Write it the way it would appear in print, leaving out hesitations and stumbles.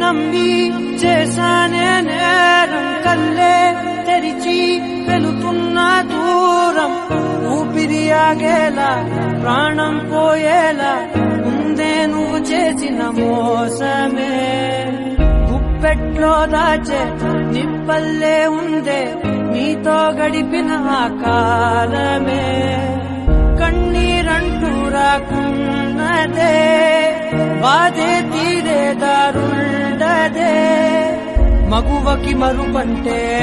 నమ్మి చేశానే నేరం కల్లే తెరిచి వెళుతున్న దూరం ఊపిరి ఆగేలా ప్రాణం పోయేలా ముందే నువ్వు చేసిన మోసమే గుప్పెట్లో దాచే నిప్పల్లే ఉందే నీతో గడిపిన ఆ కాలమే కన్నీరంటూ రాకున్నదే బాధే తీరే దారుండదే మగువకి మరుపంటే